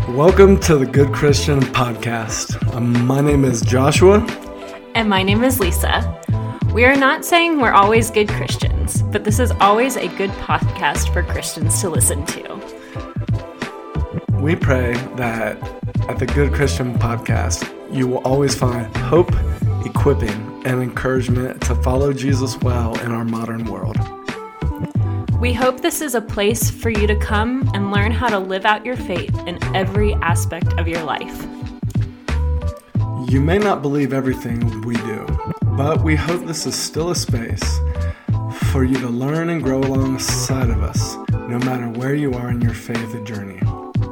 Welcome to the Good Christian Podcast. My name is Joshua. And my name is Lisa. We are not saying we're always good Christians, but this is always a good podcast for Christians to listen to. We pray that at the Good Christian Podcast, you will always find hope, equipping, and encouragement to follow Jesus well in our modern world. We hope this is a place for you to come and learn how to live out your faith in every aspect of your life. You may not believe everything we do, but we hope this is still a space for you to learn and grow alongside of us, no matter where you are in your faith journey.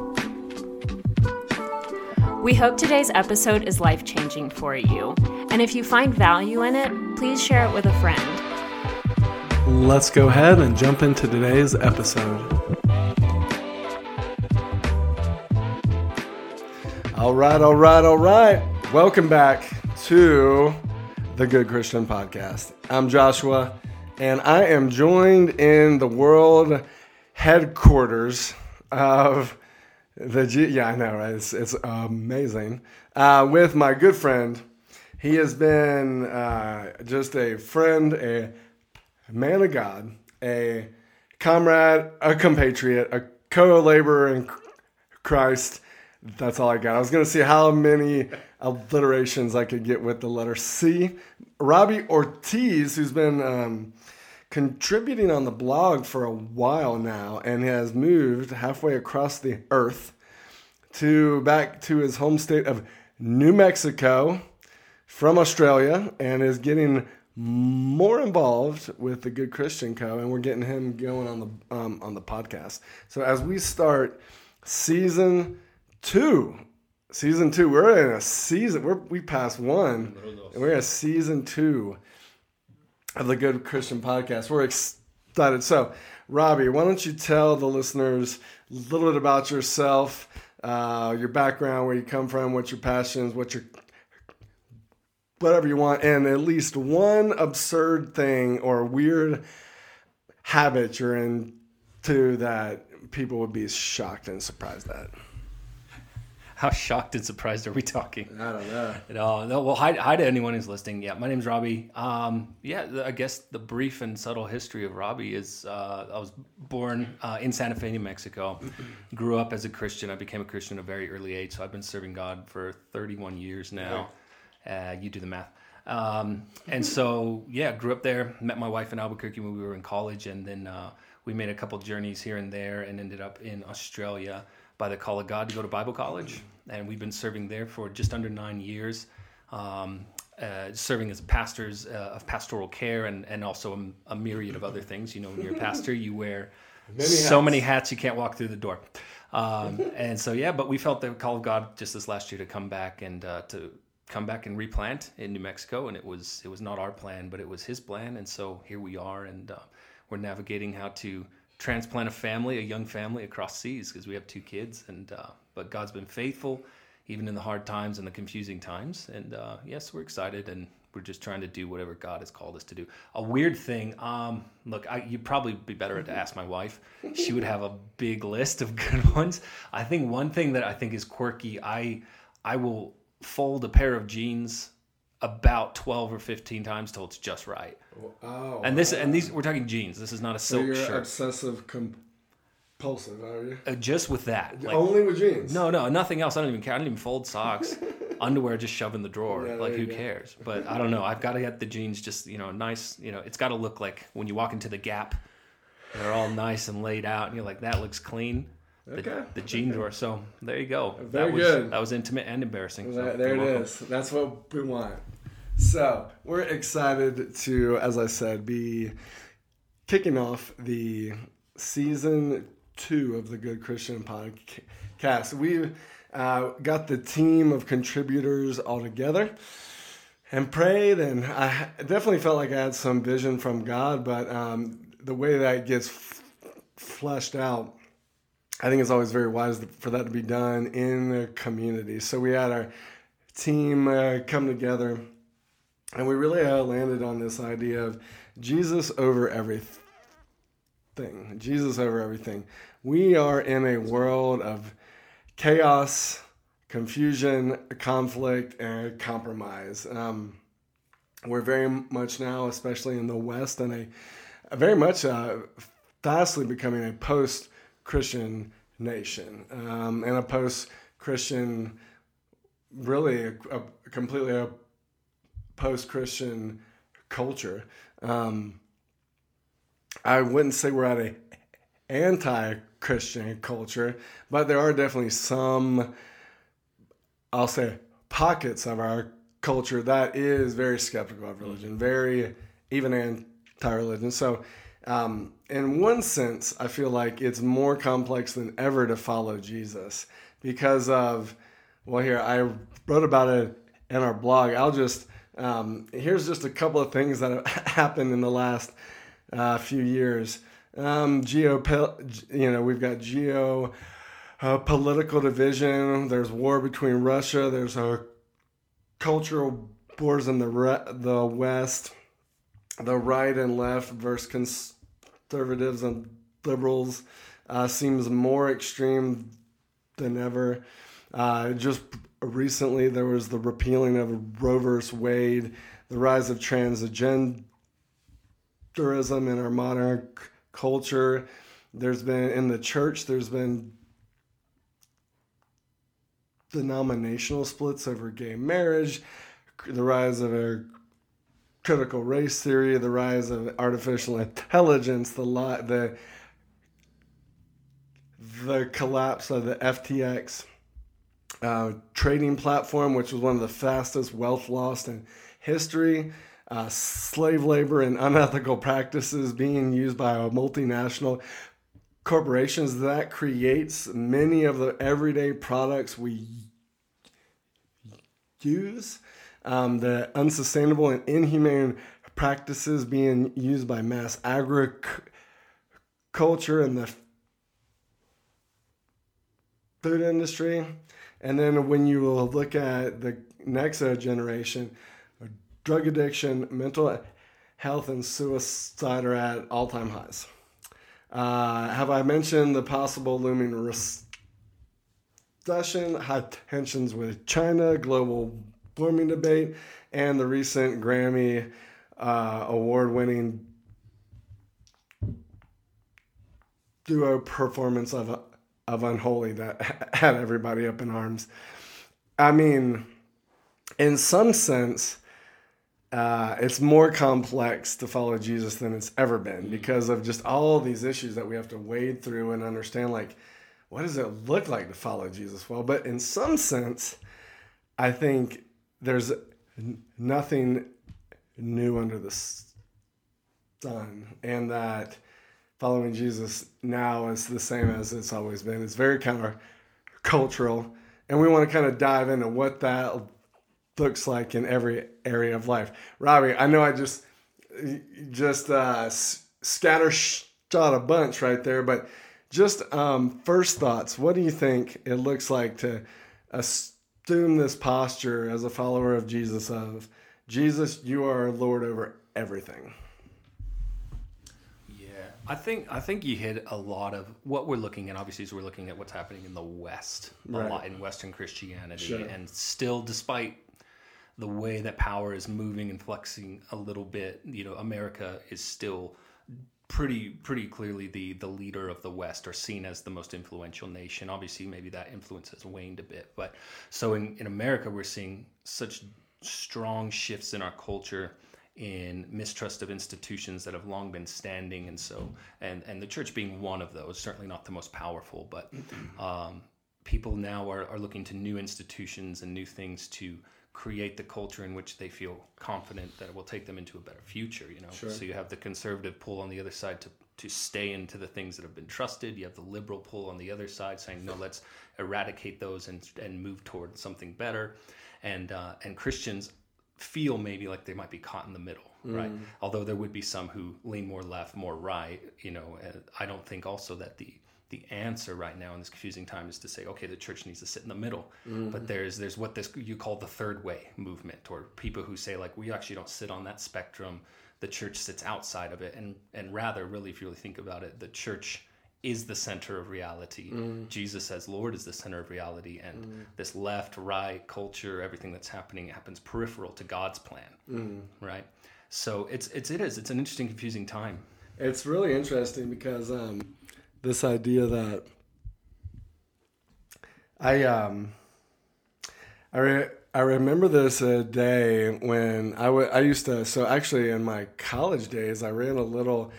We hope today's episode is life-changing for you, and if you find value in it, please share it with a friend. Let's go ahead and jump into today's episode. All right. Welcome back to the Good Christian Podcast. I'm Joshua, and I am joined in the world headquarters of I know, right? It's amazing. With my good friend. He has been just a friend, a man of God, a comrade, a compatriot, a co-laborer in Christ. That's all I got. I was going to see how many alliterations I could get with the letter C. Robbie Ortiz, who's been contributing on the blog for a while now and has moved halfway across the earth back to his home state of New Mexico from Australia, and is getting more involved with the Good Christian Co., and we're getting him going on the podcast. So as we start season two, we're in a season. We passed one, and we're in season 2 of the Good Christian Podcast. We're excited. So, Robbie, why don't you tell the listeners a little bit about yourself, your background, where you come from, what your passions, whatever you want, and at least one absurd thing or weird habit you're into that people would be shocked and surprised at. How shocked and surprised are we talking? I don't know. No. Well, hi to anyone who's listening. Yeah, my name's Robbie. I guess the brief and subtle history of Robbie is I was born in Santa Fe, New Mexico. Grew up as a Christian. I became a Christian at a very early age, so I've been serving God for 31 years now. You do the math. And so, grew up there. Met my wife in Albuquerque when we were in college, and then we made a couple journeys here and there, and ended up in Australia by the call of God to go to Bible college. And we've been serving there for just under 9 years, serving as pastors of pastoral care and also a myriad of other things. You know, when you're a pastor, you wear many hats, you can't walk through the door. But we felt the call of God just this last year to come back and replant in New Mexico. And it was not our plan, but it was his plan. And so here we are, and we're navigating how to transplant a young family across seas, because we have 2 kids, but God's been faithful even in the hard times and the confusing times, and yes, we're excited, and we're just trying to do whatever God has called us to do. A weird thing, you'd probably be better to ask my wife. She would have a big list of good ones. I think one thing that I think is quirky, I will fold a pair of jeans about 12 or 15 times till it's just right. Oh, and these we're talking jeans. This is not a silk shirt. So you're obsessive compulsive, are you? Just with that. Only with jeans? No, nothing else. I don't even care. I don't even fold socks. Underwear just shove in the drawer. Who cares? But I don't know. I've got to get the jeans just, nice. It's got to look like when you walk into the Gap, they're all nice and laid out, and you're like, that looks clean. The jean drawer. So there you go. Very good. That was intimate and embarrassing. So there it is. That's what we want. So we're excited to, as I said, be kicking off the season 2 of the Good Christian Podcast. We got the team of contributors all together and prayed, and I definitely felt like I had some vision from God, but the way that gets fleshed out, I think it's always very wise for that to be done in the community. So we had our team come together, and we really landed on this idea of Jesus over everything. Jesus over everything. We are in a world of chaos, confusion, conflict, and compromise. We're very much now, especially in the West, and a very much fastly becoming a post-Christian nation, and a post-Christian, really a completely a post-Christian culture. I wouldn't say we're at a anti-Christian culture, but there are definitely some, I'll say, pockets of our culture that is very skeptical of religion, very even anti-religion. So in one sense, I feel like it's more complex than ever to follow Jesus because of, well, here, I wrote about it in our blog. I'll just, here's just a couple of things that have happened in the last few years. We've got political division. There's war between Russia. There's cultural wars in the West. The right and left versus conservatives and liberals seems more extreme than ever. Just recently, there was the repealing of Roe versus Wade, the rise of transgenderism in our modern culture. There's been, in the church, there's been denominational splits over gay marriage, the rise of a critical race theory, the rise of artificial intelligence, the collapse of the FTX trading platform, which was one of the fastest wealth lost in history, slave labor and unethical practices being used by multinational corporations. That creates many of the everyday products we use. The unsustainable and inhumane practices being used by mass agriculture and the food industry. And then when you look at the next generation, drug addiction, mental health, and suicide are at all-time highs. Have I mentioned the possible looming recession, high tensions with China, global warming debate, and the recent Grammy award-winning duo performance of Unholy that had everybody up in arms? I mean, in some sense, it's more complex to follow Jesus than it's ever been because of just all these issues that we have to wade through and understand, like, what does it look like to follow Jesus well? But in some sense, I think there's nothing new under the sun, and that following Jesus now is the same as it's always been. It's very counter-cultural, and we want to kind of dive into what that looks like in every area of life. Robbie, I know I just scattershot a bunch right there, but just first thoughts. What do you think it looks like to assume this posture as a follower of Jesus of, Jesus, you are Lord over everything? I think you hit a lot of what we're looking at. Obviously, is we're looking at what's happening in the West, a lot in Western Christianity, sure. And still, despite the way that power is moving and flexing a little bit, America is still pretty clearly the leader of the West, or seen as the most influential nation. Obviously, maybe that influence has waned a bit, but so in America, we're seeing such strong shifts in our culture, in mistrust of institutions that have long been standing, and the church being one of those, certainly not the most powerful, but people now are looking to new institutions and new things to create the culture in which they feel confident that it will take them into a better future. Sure. So you have the conservative pull on the other side to stay into the things that have been trusted. You have the liberal pull on the other side saying, no, let's eradicate those and move towards something better. And Christians feel maybe like they might be caught in the middle, right? Although there would be some who lean more left, more right, I don't think also that the answer right now in this confusing time is to say, okay, the church needs to sit in the middle. But there's what you call the third way movement, or people who say, like, we actually don't sit on that spectrum. The church sits outside of it. And rather, really, if you really think about it, the church is the center of reality. Jesus as Lord is the center of reality, and this left, right, culture, everything that's happening happens peripheral to God's plan, right? So it's an interesting, confusing time. It's really interesting because this idea that I remember this day when I used to, so actually in my college days, I ran a little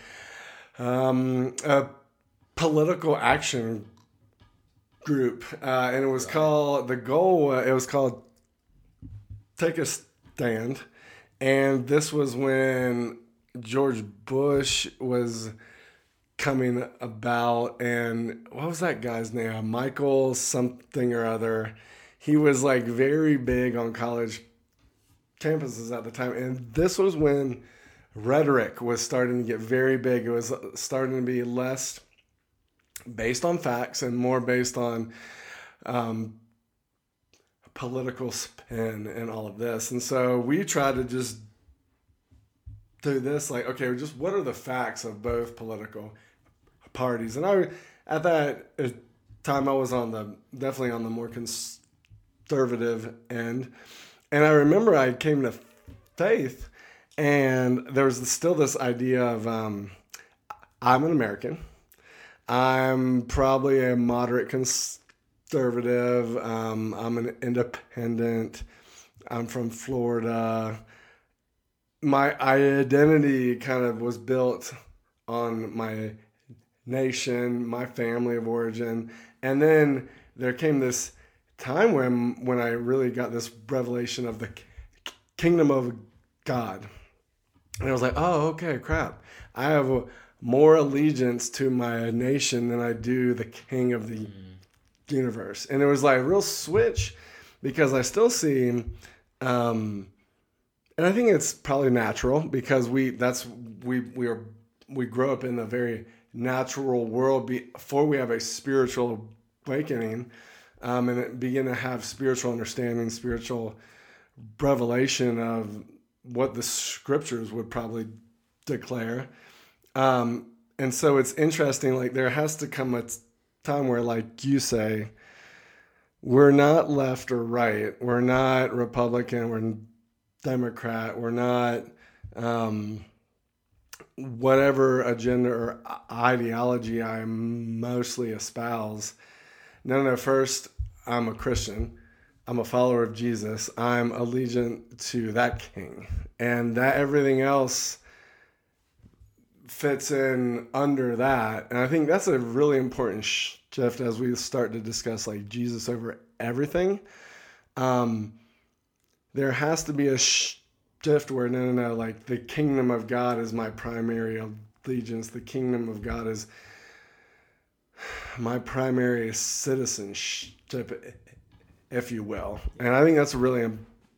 a political action group, and it was called, it was called Take a Stand. And this was when George Bush was coming about, and what was that guy's name? Michael something or other. He was like very big on college campuses at the time. And this was when rhetoric was starting to get very big. It was starting to be less based on facts and more based on political spin and all of this. And so we try to just do this, like, okay, just what are the facts of both political parties? And at that time, I was definitely on the more conservative end. And I remember I came to faith, and there was still this idea of I'm an American. I'm probably a moderate conservative. I'm an independent. I'm from Florida. My identity kind of was built on my nation, my family of origin. And then there came this time when I really got this revelation of the kingdom of God. And I was like, oh, okay, crap. I have more allegiance to my nation than I do the king of the universe. And it was like a real switch, because I still see, and I think it's probably natural, because we grow up in a very natural world before we have a spiritual awakening, and begin to have spiritual understanding, spiritual revelation of what the scriptures would probably declare. And so it's interesting, like there has to come a time where, like you say, we're not left or right. We're not Republican. We're Democrat. We're not whatever agenda or ideology I mostly espouse. No, first, I'm a Christian. I'm a follower of Jesus. I'm allegiant to that king. And that everything else fits in under that. And I think that's a really important shift as we start to discuss like Jesus over everything. There has to be a shift where no, like the kingdom of God is my primary allegiance. The kingdom of God is my primary citizenship, if you will. And I think that's really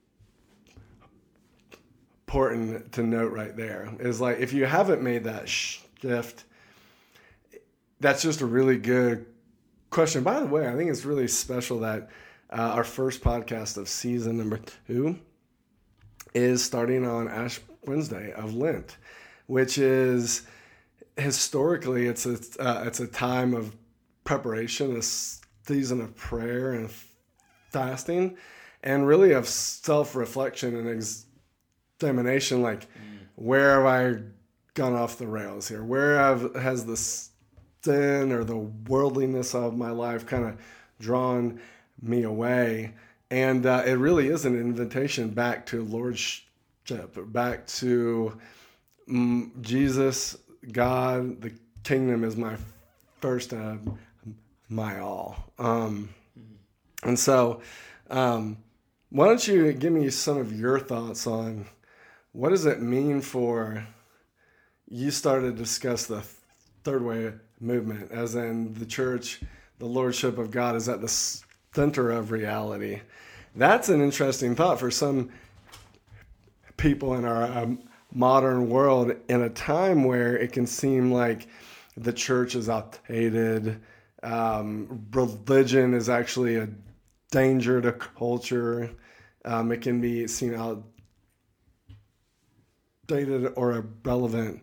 important to note right there, is like if you haven't made that shift, that's just a really good question. By the way, I think it's really special that our first podcast of season number 2 is starting on Ash Wednesday of Lent, which is historically it's a time of preparation, a season of prayer and fasting, and really of self-reflection and examination, like where have I gone off the rails here? Where has the sin or the worldliness of my life kind of drawn me away? And it really is an invitation back to lordship, back to Jesus, God. The kingdom is my first, my all. And so why don't you give me some of your thoughts on what does it mean for, you started to discuss the third way movement, as in the church, the lordship of God is at the center of reality. That's an interesting thought for some people in our modern world, in a time where it can seem like the church is outdated. Religion is actually a danger to culture. It can be seen outdated or irrelevant.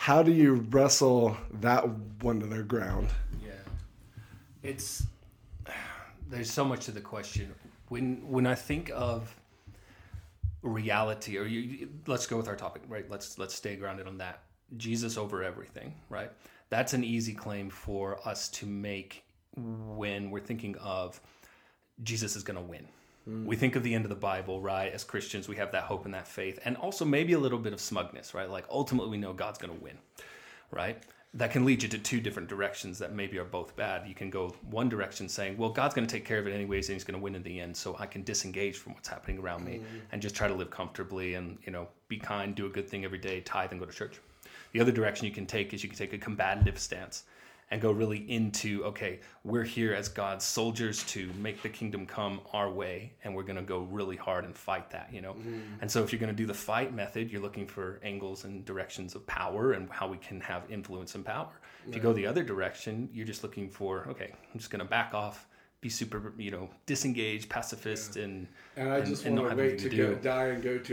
how do you wrestle that one to the ground? Yeah, there's so much to the question. When I think of reality, or let's go with our topic, right? Let's stay grounded on that. Jesus over everything, right? That's an easy claim for us to make when we're thinking of Jesus is going to win. We think of the end of the Bible, right? As Christians, we have that hope and that faith, and also maybe a little bit of smugness, right? Like ultimately we know God's going to win, right? That can lead you to two different directions that maybe are both bad. You can go one direction saying, well, God's going to take care of it anyways, and he's going to win in the end, so I can disengage from what's happening around me and just try to live comfortably and, be kind, do a good thing every day, tithe, and go to church. The other direction you can take is you can take a combative stance and go really into, okay, we're here as God's soldiers to make the kingdom come our way, and we're going to go really hard and fight that, And so if you're going to do the fight method, you're looking for angles and directions of power and how we can have influence and power. If you go the other direction, you're just looking for, okay, I'm just going to back off, be super, disengaged, pacifist, and I just want to wait to die and go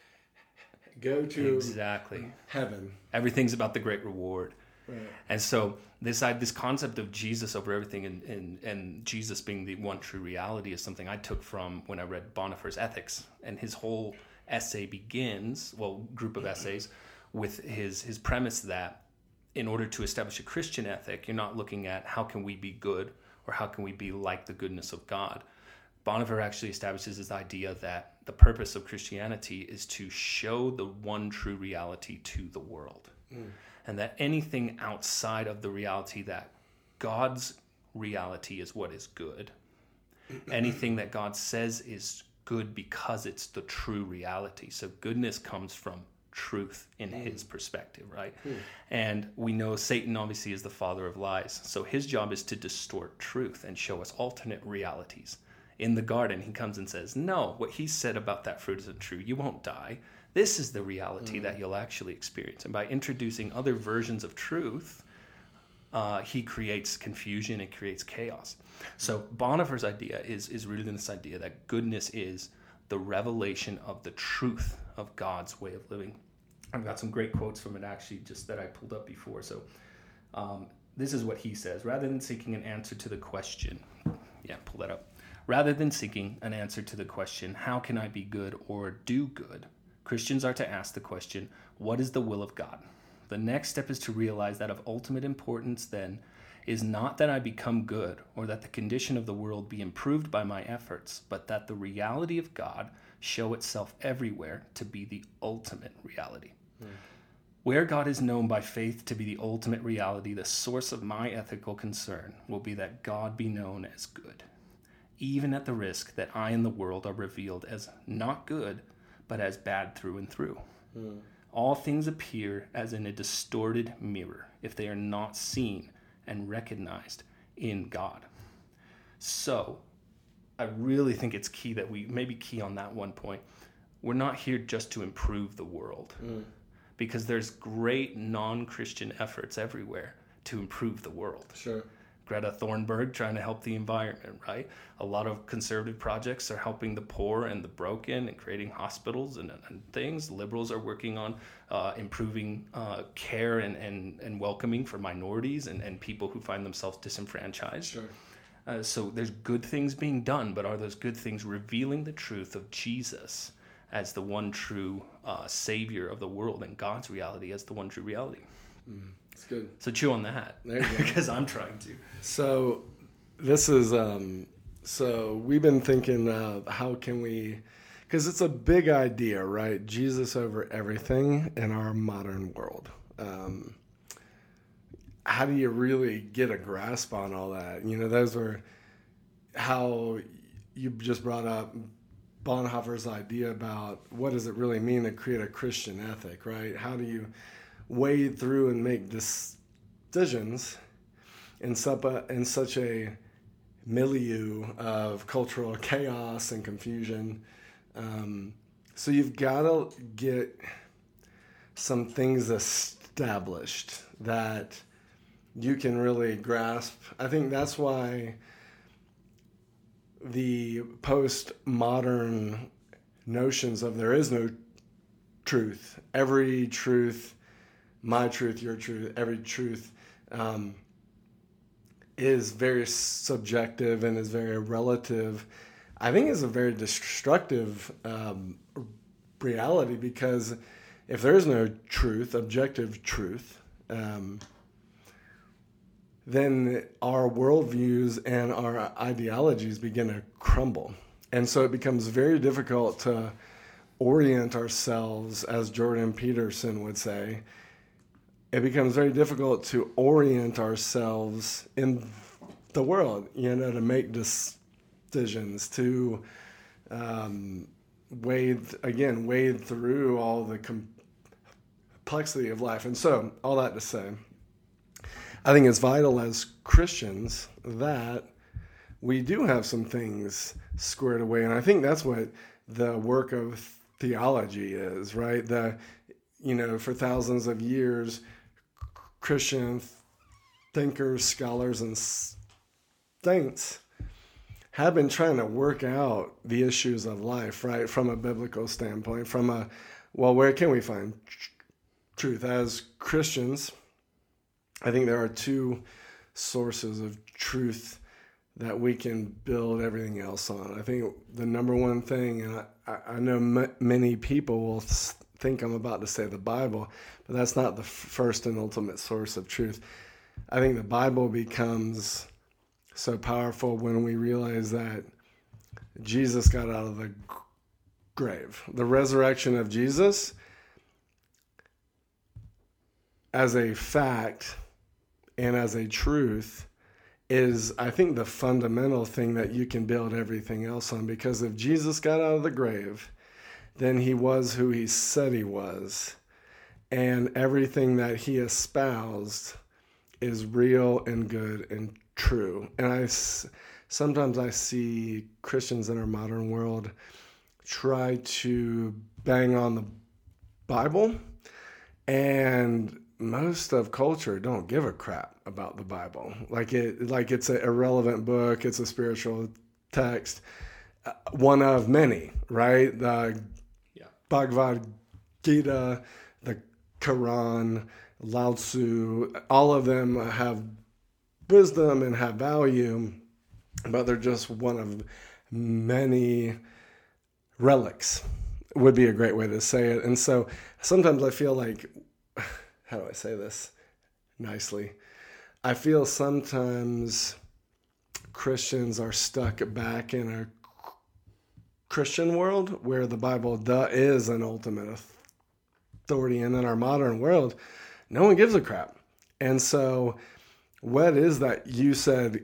to exactly heaven. Everything's about the great reward. Right. And so this concept of Jesus over everything and Jesus being the one true reality is something I took from when I read Bonhoeffer's Ethics. And his whole essay group of essays, with his premise that in order to establish a Christian ethic, you're not looking at how can we be good or how can we be like the goodness of God. Bonhoeffer actually establishes this idea that the purpose of Christianity is to show the one true reality to the world. And that anything outside of the reality that God's reality is what is good, anything that God says is good because it's the true reality. So goodness comes from truth in his perspective, right? And we know Satan obviously is the father of lies. So his job is to distort truth and show us alternate realities. In the garden, he comes and says, no, what he said about that fruit isn't true. You won't die. This is the reality that you'll actually experience. And by introducing other versions of truth, he creates confusion and creates chaos. So Bonhoeffer's idea is rooted in this idea that goodness is the revelation of the truth of God's way of living. I've got some great quotes from it actually just that I pulled up before. So this is what he says. Rather than seeking an answer to the question, pull that up. Rather than seeking an answer to the question, how can I be good or do good? Christians are to ask the question, what is the will of God? The next step is to realize that of ultimate importance then is not that I become good or that the condition of the world be improved by my efforts, but that the reality of God show itself everywhere to be the ultimate reality. Where God is known by faith to be the ultimate reality, the source of my ethical concern will be that God be known as good, even at the risk that I and the world are revealed as not good, but as bad through and through. All things appear as in a distorted mirror if they are not seen and recognized in God. So I really think it's key that we maybe key on that one point. We're not here just to improve the world because there's great non-Christian efforts everywhere to improve the world. Sure. Greta Thunberg trying to help the environment, right? A lot of conservative projects are helping the poor and the broken and creating hospitals and things. Liberals are working on improving care and welcoming for minorities and people who find themselves disenfranchised. Sure. So there's good things being done, but are those good things revealing the truth of Jesus as the one true Savior of the world and God's reality as the one true reality? It's good. So chew on that. There you go. Because I'm trying to. So this is, so we've been thinking of how can we, because it's a big idea, right? Jesus over everything in our modern world. How do you really get a grasp on all that? Those are how you just brought up Bonhoeffer's idea about what does it really mean to create a Christian ethic, right? How do you wade through and make decisions in such a milieu of cultural chaos and confusion? So you've got to get some things established that you can really grasp. I think that's why the postmodern notions of there is no truth, every truth my truth, your truth, every truth is very subjective and is very relative, I think is a very destructive reality, because if there is no truth, objective truth, then our worldviews and our ideologies begin to crumble. And so it becomes very difficult to orient ourselves, as Jordan Peterson would say. It becomes very difficult to orient ourselves in the world, to make decisions, to wade through all the complexity of life. And so, all that to say, I think it's vital as Christians that we do have some things squared away. And I think that's what the work of theology is, right? For thousands of years, Christian thinkers, scholars, and saints have been trying to work out the issues of life, right? From a biblical standpoint, where can we find truth? As Christians, I think there are two sources of truth that we can build everything else on. I think the number one thing, and I know many people will think I'm about to say the Bible, but that's not the first and ultimate source of truth. I think the Bible becomes so powerful when we realize that Jesus got out of the grave. The resurrection of Jesus as a fact and as a truth is, I think, the fundamental thing that you can build everything else on. Because if Jesus got out of the grave, then he was who he said he was. And everything that he espoused is real and good and true. And sometimes I see Christians in our modern world try to bang on the Bible, and most of culture don't give a crap about the Bible. Like it's an irrelevant book. It's a spiritual text, one of many, right? The Bhagavad Gita, the Quran, Lao Tzu, all of them have wisdom and have value, but they're just one of many relics, would be a great way to say it. And so sometimes I feel like, how do I say this nicely? I feel sometimes Christians are stuck back in a Christian world where the Bible is an ultimate authority. And in our modern world, no one gives a crap. And so what is that you said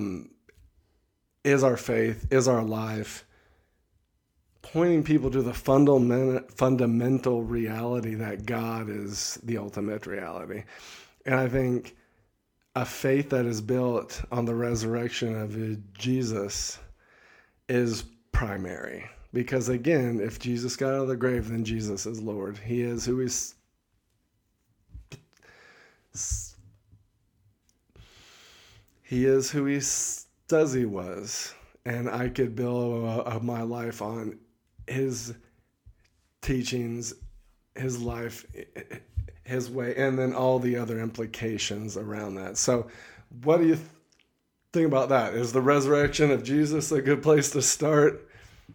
is our faith, is our life, pointing people to the fundamental reality that God is the ultimate reality. And I think a faith that is built on the resurrection of Jesus is primary. Because again, if Jesus got out of the grave, then Jesus is Lord. He is who he says he was. And I could build my life on his teachings, his life, his way, and then all the other implications around that. So what do you think about that? Is the resurrection of Jesus a good place to start?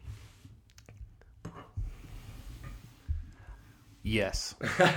Yes.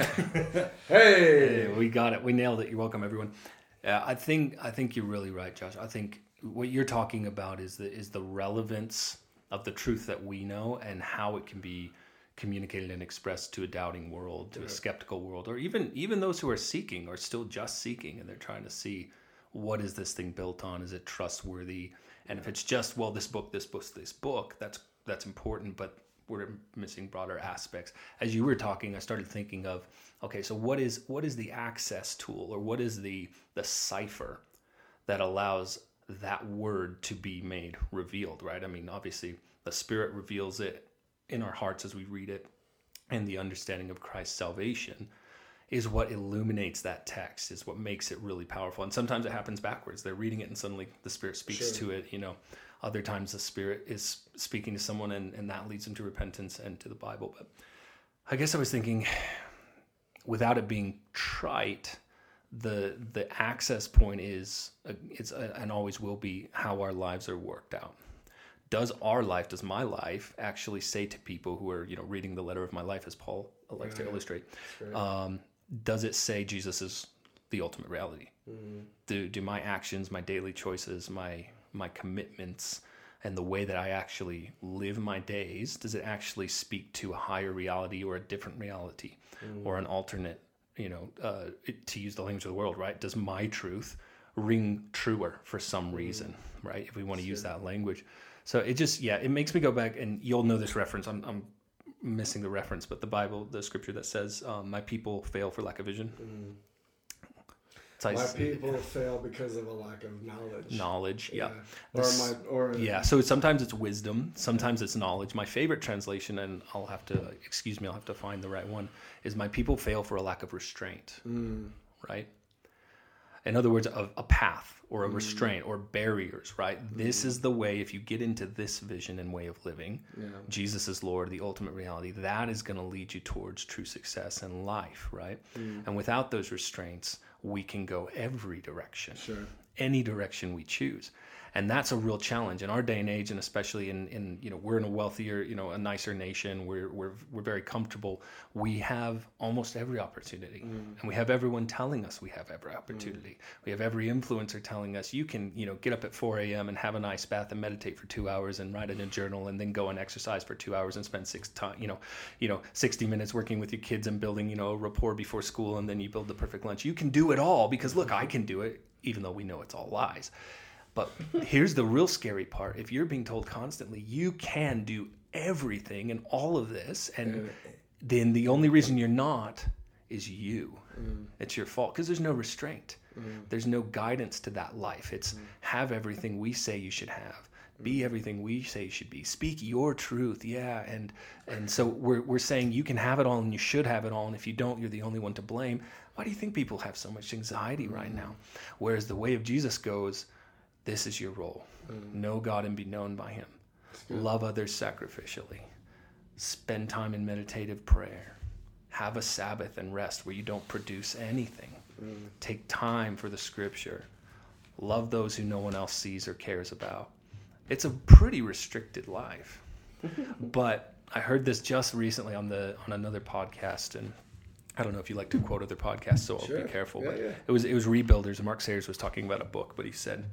Hey, we got it. We nailed it. You're welcome, everyone. I think you're really right, Josh. I think what you're talking about is the relevance of the truth that we know and how it can be communicated and expressed to a doubting world, to a skeptical world, or even those who are seeking, or still just seeking, and they're trying to see, what is this thing built on? Is it trustworthy? And if it's just, well, this book, that's important, but we're missing broader aspects. As you were talking, I started thinking of, okay, so what is the access tool, or what is the cipher that allows that word to be made revealed, right? I mean, obviously the Spirit reveals it in our hearts as we read it, and the understanding of Christ's salvation is what illuminates that text, is what makes it really powerful. And sometimes it happens backwards. They're reading it and suddenly the Spirit speaks to it, Other times the Spirit is speaking to someone and that leads them to repentance and to the Bible. But I guess I was thinking, without it being trite, the access point is and always will be how our lives are worked out. Does my life actually say to people who are, reading the letter of my life, as Paul likes to illustrate, does it say Jesus is the ultimate reality? Do my actions, my daily choices, my commitments, and the way that I actually live my days, does it actually speak to a higher reality or a different reality or an alternate, to use the language of the world, right? Does my truth ring truer for some reason, right? If we want to use that language. So it just, it makes me go back, and you'll know this reference. I'm missing the reference, but the Bible, the scripture that says, my people fail for lack of vision. My people fail because of a lack of knowledge. So sometimes it's wisdom, sometimes it's knowledge. My favorite translation, and I'll have to find the right one, is my people fail for a lack of restraint, right? In other words, a path or a restraint or barriers, right? This is the way, if you get into this vision and way of living, Jesus is Lord, the ultimate reality, that is going to lead you towards true success in life, right? And without those restraints, we can go every direction, any direction we choose. And that's a real challenge in our day and age, and especially in we're in a wealthier, a nicer nation. We're very comfortable. We have almost every opportunity, and we have everyone telling us we have every opportunity. We have every influencer telling us you can, get up at 4 a.m. and have a nice bath and meditate for 2 hours and write in a journal, and then go and exercise for 2 hours and spend 60 minutes working with your kids and building, a rapport before school, and then you build the perfect lunch. You can do it all because look, I can do it, even though we know it's all lies. But here's the real scary part. If you're being told constantly, you can do everything and all of this, and then the only reason you're not is you. It's your fault because there's no restraint. There's no guidance to that life. It's have everything we say you should have. Be everything we say you should be. Speak your truth. And so we're saying you can have it all and you should have it all, and if you don't, you're the only one to blame. Why do you think people have so much anxiety right now? Whereas the way of Jesus goes, this is your role. Know God and be known by him. Love others sacrificially. Spend time in meditative prayer. Have a Sabbath and rest where you don't produce anything. Take time for the scripture. Love those who no one else sees or cares about. It's a pretty restricted life. But I heard this just recently on another podcast, and I don't know if you like to quote other podcasts, so I'll be careful. But it was Rebuilders, and Mark Sayers was talking about a book, but he said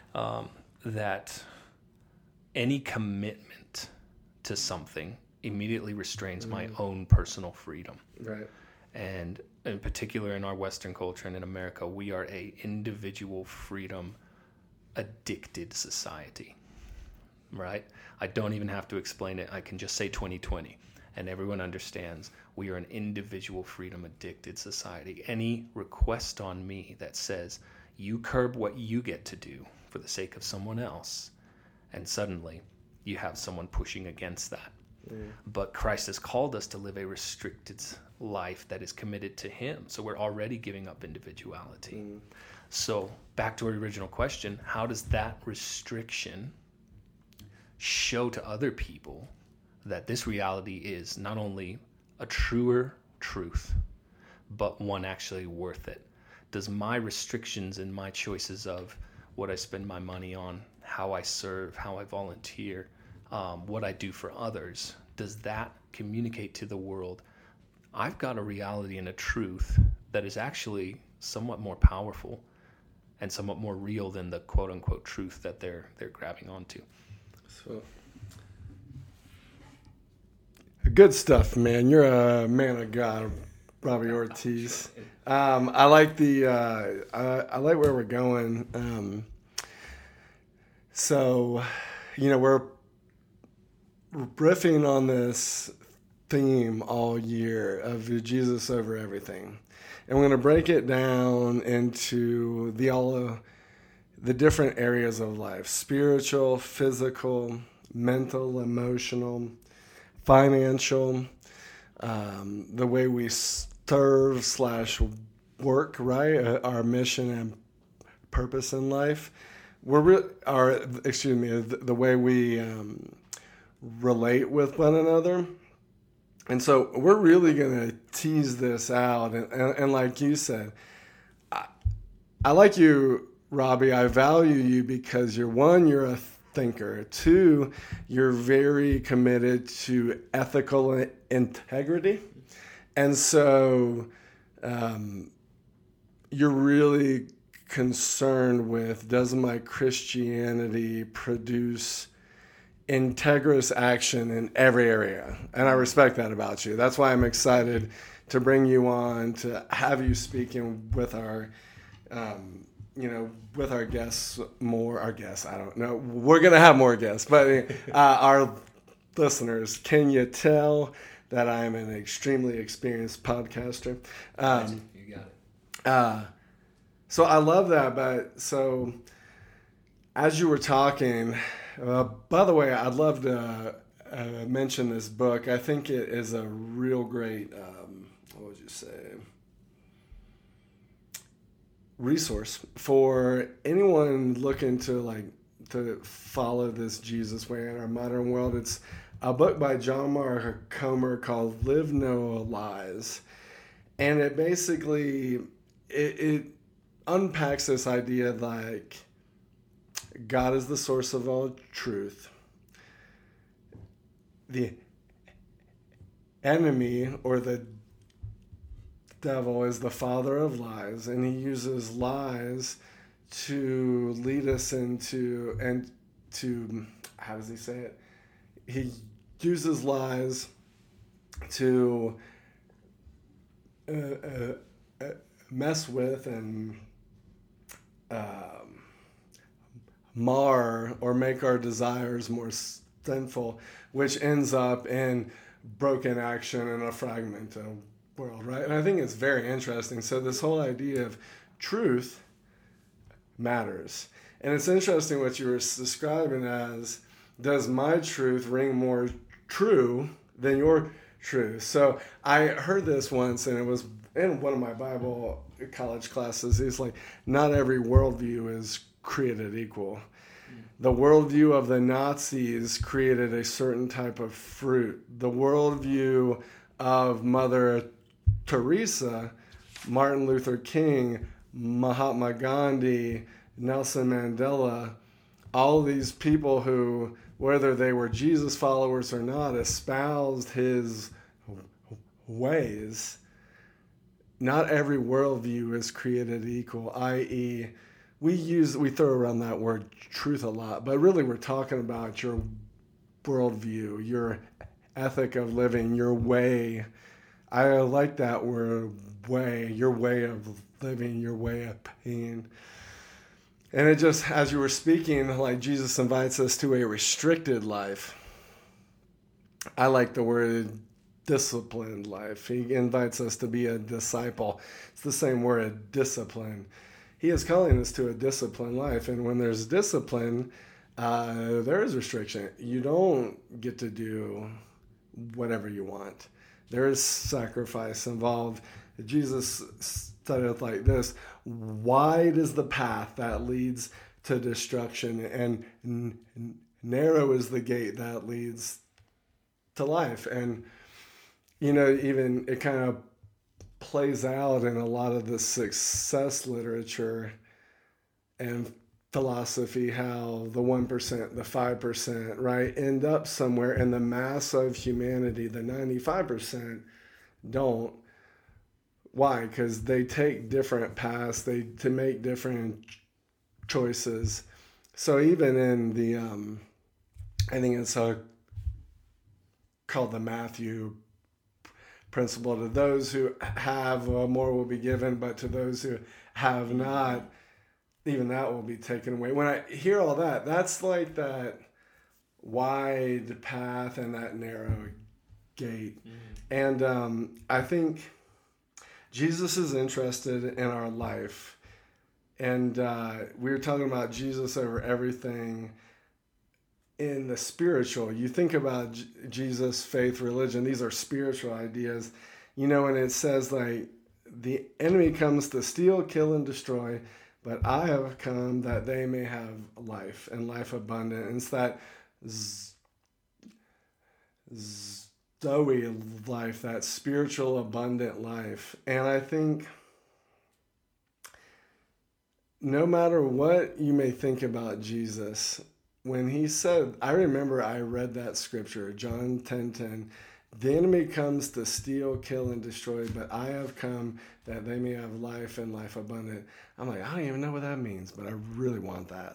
that any commitment to something immediately restrains my own personal freedom. Right. And in particular in our Western culture and in America, we are a individual freedom addicted society. Right? I don't even have to explain it. I can just say 2020 and everyone understands we are an individual freedom addicted society. Any request on me that says you curb what you get to do for the sake of someone else, and suddenly you have someone pushing against that. But Christ has called us to live a restricted life that is committed to him. So we're already giving up individuality. So back to our original question, how does that restriction show to other people that this reality is not only a truer truth, but one actually worth it? Does my restrictions and my choices of what I spend my money on, how I serve, how I volunteer, what I do for others, does that communicate to the world I've got a reality and a truth that is actually somewhat more powerful and somewhat more real than the quote unquote truth that they're grabbing onto? So good stuff, man. You're a man of God, Robbie Ortiz. I like I like where we're going. So, we're riffing on this theme all year of Jesus over everything, and we're going to break it down into the different areas of life: spiritual, physical, mental, emotional, financial, the way we serve/work, right? Our mission and purpose in life. The way we relate with one another. And so we're really going to tease this out. And like you said, I like you, Robbie. I value you because you're a thinker. Two, you're very committed to ethical integrity. And so you're really concerned with, does my Christianity produce integrous action in every area? And I respect that about you. That's why I'm excited to bring you on, to have you speaking with our with our guests I don't know. We're going to have more guests, but our listeners, can you tell that I'm an extremely experienced podcaster? You got it. So I love that. But so as you were talking, by the way, I'd love to mention this book. I think it is a real great, what would you say, resource for anyone looking to follow this Jesus way in our modern world. It's a book by John Mark Comer called Live No Lies. And it basically, it unpacks this idea like God is the source of all truth. The enemy, or the devil, is the father of lies, and he uses lies to lead us into, and to, how does he say it? He uses lies to mess with and mar or make our desires more sinful, which ends up in broken action and a fragmented world, right? And I think it's very interesting. So this whole idea of truth matters. And it's interesting what you were describing as, does my truth ring more true than your truth? So I heard this once, and it was in one of my Bible college classes. It's like, not every worldview is created equal. The worldview of the Nazis created a certain type of fruit. The worldview of Mother Teresa, Martin Luther King, Mahatma Gandhi, Nelson Mandela, all these people who, whether they were Jesus followers or not, espoused his ways. Not every worldview is created equal, i.e., we throw around that word truth a lot, but really we're talking about your worldview, your ethic of living, your way. I like that word, way, your way of living, your way of being. And it just, as you were speaking, like Jesus invites us to a restricted life. I like the word disciplined life. He invites us to be a disciple. It's the same word, discipline. He is calling us to a disciplined life. And when there's discipline, there is restriction. You don't get to do whatever you want. There is sacrifice involved. Jesus said it like this: wide is the path that leads to destruction, and narrow is the gate that leads to life. And, even it kind of plays out in a lot of the success literature and philosophy, how the 1%, the 5%, right, end up somewhere, and the mass of humanity, the 95%, don't. Why? Because they take different paths, to make different choices. So even in the, I think it's called the Matthew principle, to those who have, more will be given, but to those who have not, even that will be taken away. When I hear all that, that's like that wide path and that narrow gate. And I think Jesus is interested in our life. And we were talking about Jesus over everything in the spiritual. You think about Jesus, faith, religion, these are spiritual ideas, and it says like, the enemy comes to steal, kill, and destroy, but I have come that they may have life and life abundant. And it's that Zoe life, that spiritual abundant life. And I think no matter what you may think about Jesus, when he said, I remember I read that scripture, John 10:10, the enemy comes to steal, kill, and destroy, but I have come that they may have life and life abundant. I'm like, I don't even know what that means, but I really want that.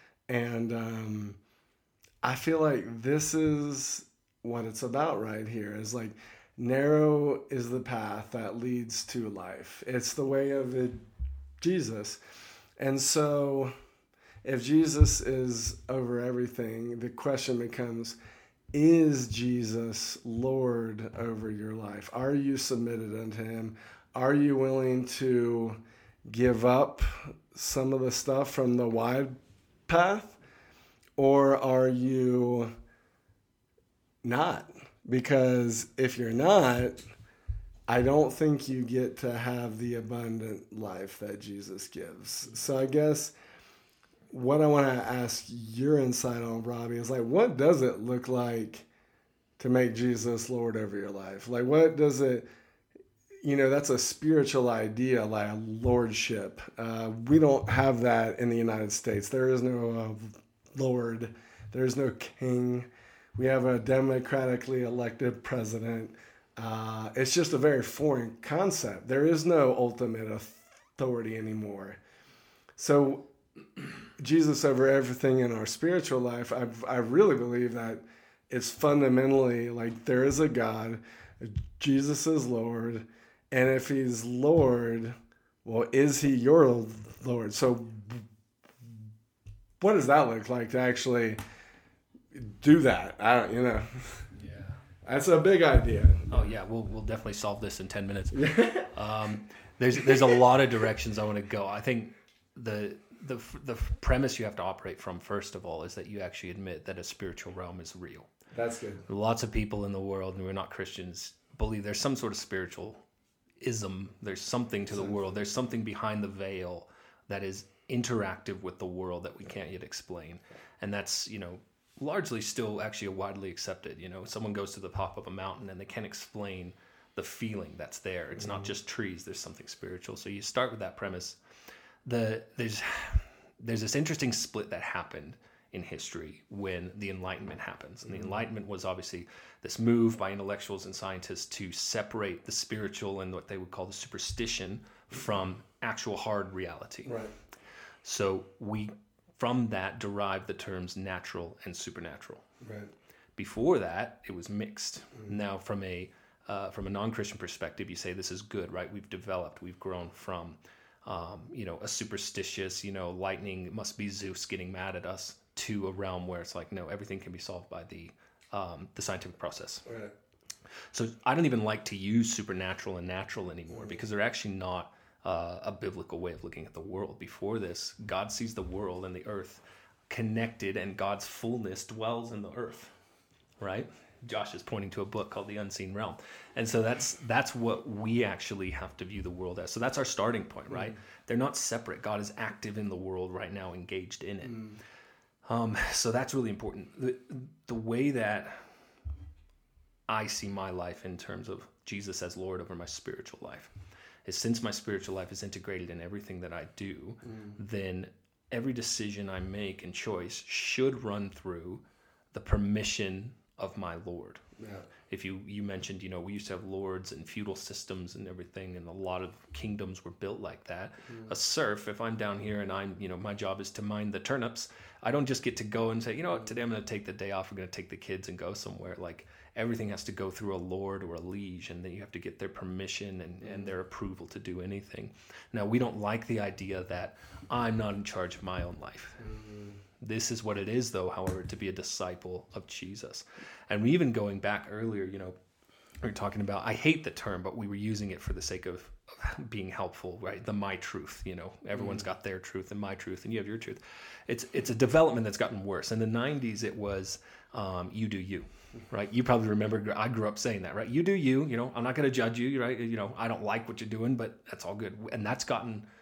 And I feel like this is what it's about right here. Is like, narrow is the path that leads to life. It's the way of Jesus. And so if Jesus is over everything, the question becomes, is Jesus Lord over your life? Are you submitted unto him? Are you willing to give up some of the stuff from the wide path? Or are you not? Because if you're not, I don't think you get to have the abundant life that Jesus gives. So I guess what I want to ask your insight on, Robbie, is like, what does it look like to make Jesus Lord over your life? Like, what does it, that's a spiritual idea, like lordship. We don't have that in the United States. There is no Lord. There is no king. We have a democratically elected president. It's just a very foreign concept. There is no ultimate authority anymore. So Jesus over everything in our spiritual life, I really believe that it's fundamentally like there is a God, Jesus is Lord, and if he's Lord, well, is he your Lord? So what does that look like to actually do that? Yeah. That's a big idea. Oh yeah, we'll definitely solve this in 10 minutes. There's a lot of directions I want to go. I think the premise you have to operate from, first of all, is that you actually admit that a spiritual realm is real. That's good. Lots of people in the world who are not Christians believe there's some sort of spiritualism. There's something to the world. There's something behind the veil that is interactive with the world that we can't yet explain. And that's, largely still actually widely accepted. Someone goes to the top of a mountain and they can't explain the feeling that's there. It's not just trees. There's something spiritual. So you start with that premise. There's this interesting split that happened in history when the Enlightenment happens. And the Enlightenment was obviously this move by intellectuals and scientists to separate the spiritual and what they would call the superstition from actual hard reality. Right. So we, from that, derived the terms natural and supernatural. Right. Before that, it was mixed. Now, from a non-Christian perspective, you say this is good, right? We've grown from, a superstitious, lightning must be Zeus getting mad at us, to a realm where it's like, no, everything can be solved by the scientific process. Right. So I don't even like to use supernatural and natural anymore because they're actually not a biblical way of looking at the world. Before this, God sees the world and the earth connected, and God's fullness dwells in the earth, right? Josh is pointing to a book called The Unseen Realm. And so that's what we actually have to view the world as. So that's our starting point, right? They're not separate. God is active in the world right now, engaged in it. So that's really important. The way that I see my life in terms of Jesus as Lord over my spiritual life is, since my spiritual life is integrated in everything that I do, then every decision I make and choice should run through the permission of my Lord. Yeah. If you mentioned, we used to have lords and feudal systems and everything, and a lot of kingdoms were built like that. A serf, if I'm down here and I'm, my job is to mind the turnips, I don't just get to go and say, today I'm going to take the day off, we're going to take the kids and go somewhere. Like, everything has to go through a lord or a liege, and then you have to get their permission and their approval to do anything. Now, we don't like the idea that I'm not in charge of my own life. This is what it is, though, however, to be a disciple of Jesus. And we even going back earlier, we were talking about, I hate the term, but we were using it for the sake of being helpful, right? The my truth, everyone's got their truth and my truth, and you have your truth. It's a development that's gotten worse. In the 90s, it was you do you, right? You probably remember, I grew up saying that, right? You do you, I'm not going to judge you, right? I don't like what you're doing, but that's all good. And that's gotten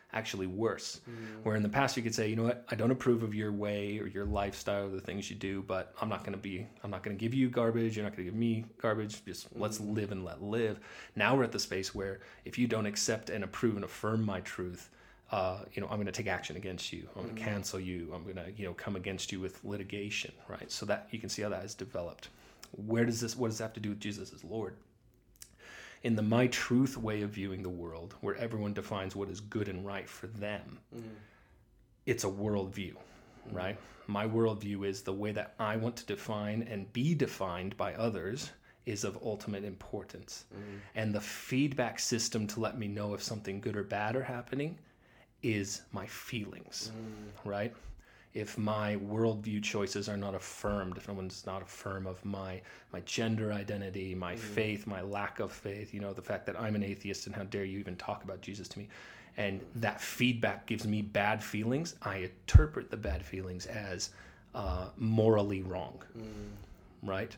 actually worse. Where in the past you could say, you know what, I don't approve of your way or your lifestyle or the things you do, but I'm not going to give you garbage. You're not going to give me garbage. Just let's live and let live. Now we're at the space where if you don't accept and approve and affirm my truth, I'm going to take action against you. I'm going to cancel you. I'm going to, come against you with litigation, right? So that you can see how that has developed. What does this have to do with Jesus as Lord? In the my truth way of viewing the world, where everyone defines what is good and right for them, it's a worldview, right? My worldview is the way that I want to define and be defined by others is of ultimate importance. And the feedback system to let me know if something good or bad are happening is my feelings, right? If my worldview choices are not affirmed, if no one's not affirm of my gender identity, my faith, my lack of faith, the fact that I'm an atheist and how dare you even talk about Jesus to me, and that feedback gives me bad feelings, I interpret the bad feelings as morally wrong, right?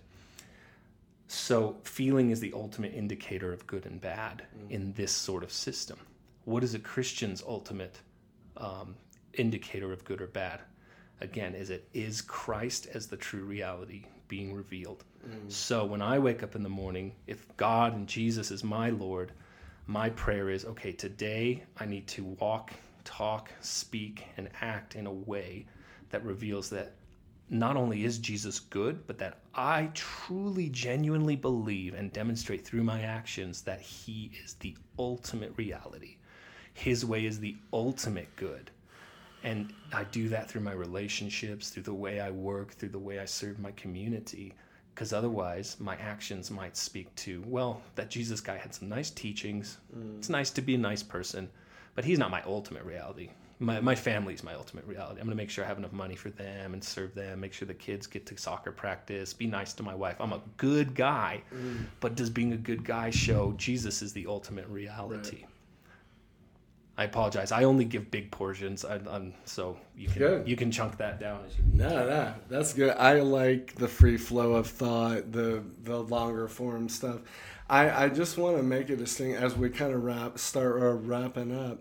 So feeling is the ultimate indicator of good and bad in this sort of system. What is a Christian's ultimate indicator of good or bad? Again, is Christ as the true reality being revealed? So when I wake up in the morning, if God and Jesus is my Lord, my prayer is, okay, today I need to walk, talk, speak, and act in a way that reveals that not only is Jesus good, but that I truly, genuinely believe and demonstrate through my actions that he is the ultimate reality. His way is the ultimate good. And I do that through my relationships, through the way I work, through the way I serve my community, because otherwise my actions might speak to, well, that Jesus guy had some nice teachings. It's nice to be a nice person, but he's not my ultimate reality. My family's my ultimate reality. I'm going to make sure I have enough money for them and serve them, make sure the kids get to soccer practice, be nice to my wife. I'm a good guy, but does being a good guy show Jesus is the ultimate reality? Right. I apologize. I only give big portions, so you can chunk that down as you need. No, that's good. I like the free flow of thought, the longer form stuff. I just want to make a distinction as we kind of wrapping up.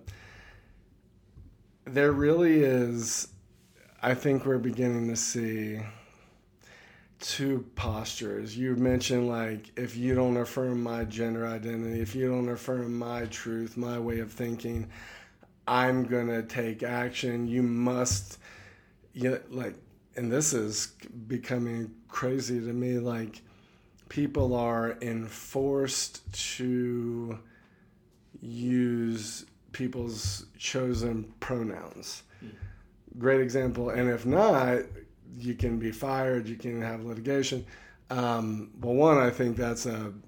There really is, I think we're beginning to see two postures. You mentioned, like, if you don't affirm my gender identity, if you don't affirm my truth, my way of thinking, I'm gonna take action. You must, and this is becoming crazy to me, like, people are enforced to use people's chosen pronouns. Great example. And if not, you can be fired, you can have litigation. I think that's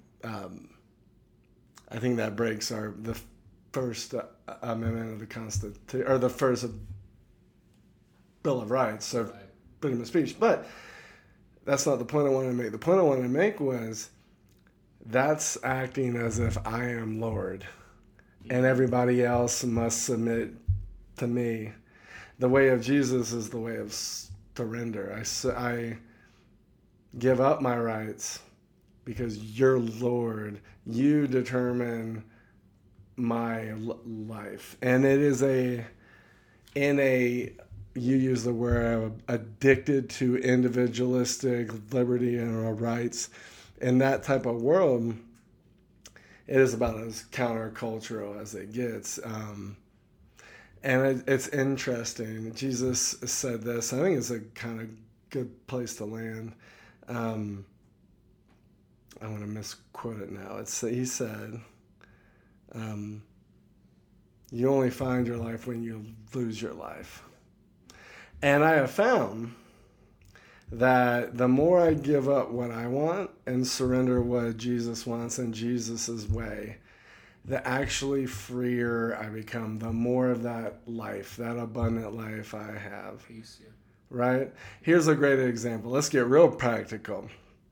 I think that breaks the first amendment of the Constitution, or the first Bill of Rights, so freedom of speech. But that's not the point I wanted to make. The point I wanted to make was that's acting as if I am Lord and everybody else must submit to me. The way of Jesus is the way of surrender. I give up my rights because you're Lord. You determine my life. And it is you use the word addicted to individualistic liberty and rights. In that type of world, it is about as countercultural as it gets. And it's interesting. Jesus said this. I think it's a kind of good place to land. I want to misquote it now. He said, you only find your life when you lose your life. And I have found that the more I give up what I want and surrender what Jesus wants in Jesus' way, the actually freer I become, the more of that life, that abundant life I have. Peace, yeah. Right? Here's a great example. Let's get real practical.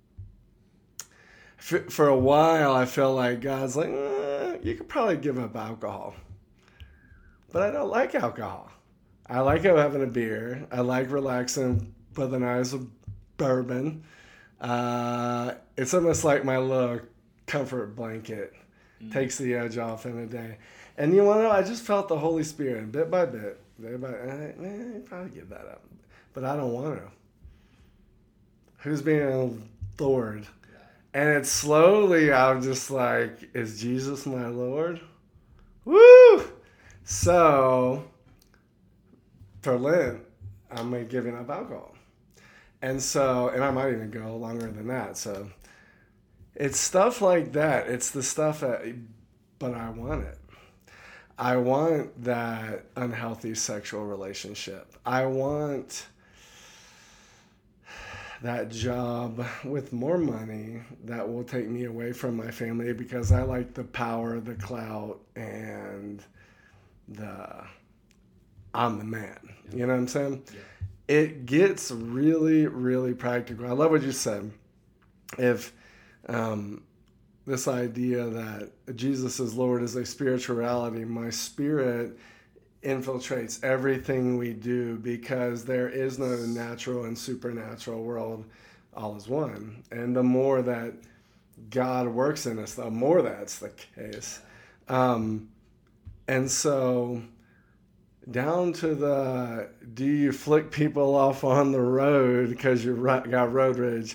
For a while, I felt like God's like, you could probably give up alcohol. But I don't like alcohol. I like having a beer. I like relaxing with a nice bourbon. It's almost like my little comfort blanket. takes the edge off in a day. And you want to know, I just felt the Holy Spirit bit by bit. You probably give that up. But I don't want to. Who's being Lord? And it's slowly, I'm just like, is Jesus my Lord? Woo! So, for Lent, I'm giving up alcohol. And I might even go longer than that. So, it's stuff like that. It's the stuff but I want it. I want that unhealthy sexual relationship. I want that job with more money that will take me away from my family because I like the power, the clout, and I'm the man. You know what I'm saying? Yeah. It gets really, really practical. I love what you said. If this idea that Jesus is Lord is a spirituality, my spirit infiltrates everything we do because there is no natural and supernatural world. All is one. And the more that God works in us, the more that's the case. And so down to do you flick people off on the road because you got road rage?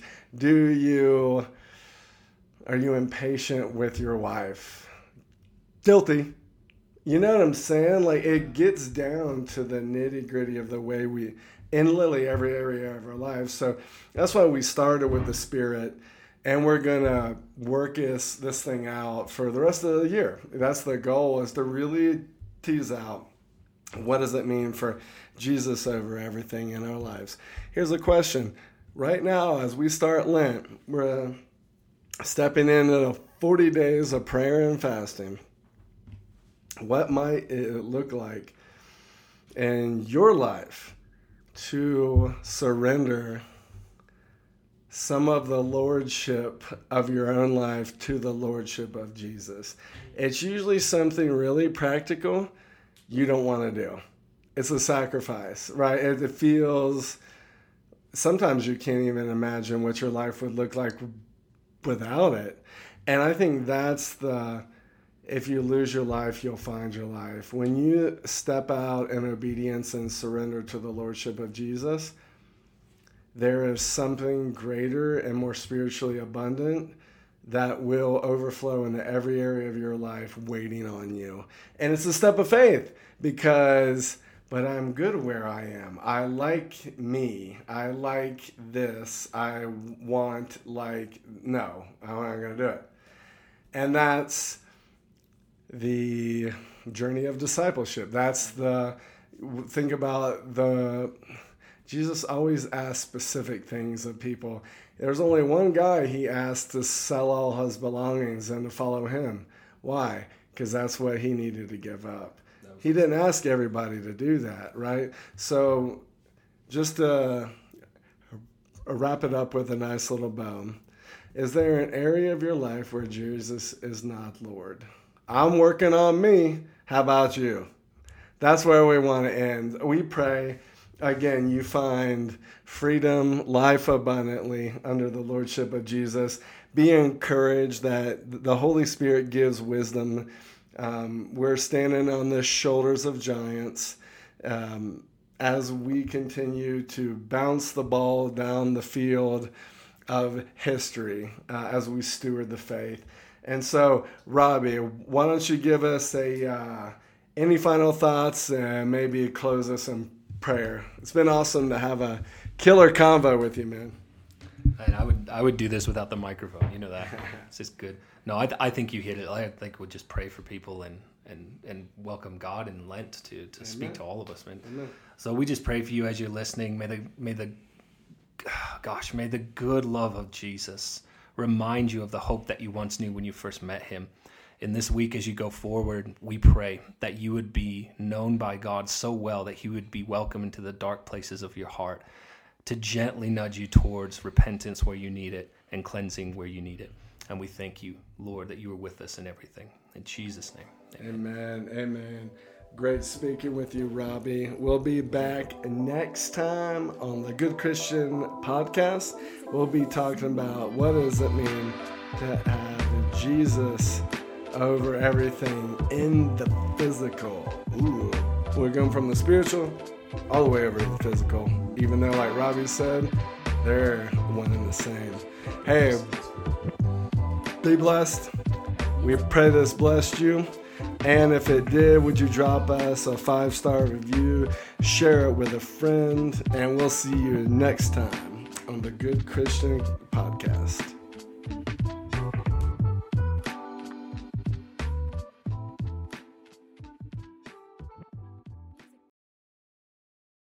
Are you impatient with your wife? Guilty. You know what I'm saying? Like, it gets down to the nitty gritty of the way we, in literally every area of our lives. So that's why we started with the Spirit, and we're going to work this thing out for the rest of the year. That's the goal, is to really tease out what does it mean for Jesus over everything in our lives. Here's a question. Right now, as we start Lent, we're stepping into 40 days of prayer and fasting. What might it look like in your life to surrender some of the lordship of your own life to the lordship of Jesus? It's usually something really practical you don't want to do. It's a sacrifice, right? It feels, sometimes you can't even imagine what your life would look like without it. And I think that's if you lose your life, you'll find your life. When you step out in obedience and surrender to the lordship of Jesus, there is something greater and more spiritually abundant that will overflow into every area of your life waiting on you. And it's a step of faith but I'm good where I am. I like me. I like this. I want no, I'm not going to do it. And that's the journey of discipleship. Think about Jesus always asked specific things of people. There's only one guy he asked to sell all his belongings and to follow him. Why? Because that's what he needed to give up. He didn't ask everybody to do that, right? So just to wrap it up with a nice little bow, is there an area of your life where Jesus is not Lord? I'm working on me. How about you? That's where we want to end. We pray, again, you find freedom, life abundantly under the lordship of Jesus. Be encouraged that the Holy Spirit gives wisdom. We're standing on the shoulders of giants as we continue to bounce the ball down the field of history as we steward the faith. And so, Robbie, why don't you give us any final thoughts and maybe close us in prayer? It's been awesome to have a killer convo with you, man. And I would do this without the microphone. You know that. It's just good. No, I think you hit it. I think we'll just pray for people and welcome God in Lent to speak to all of us, man. Amen. So we just pray for you as you're listening. May the good love of Jesus remind you of the hope that you once knew when you first met him. In this week, as you go forward, we pray that you would be known by God so well that he would be welcome into the dark places of your heart, to gently nudge you towards repentance where you need it and cleansing where you need it. And we thank you, Lord, that you are with us in everything. In Jesus' name, amen. Amen. Great speaking with you, Robbie. We'll be back next time on the Good Christian Podcast. We'll be talking about what does it mean to have Jesus over everything in the physical. Ooh. We're going from the spiritual all the way over to the physical. Even though, like Robbie said, they're one and the same. Hey, be blessed. We pray this blessed you. And if it did, would you drop us a 5-star review, share it with a friend, and we'll see you next time on the Good Christian Podcast.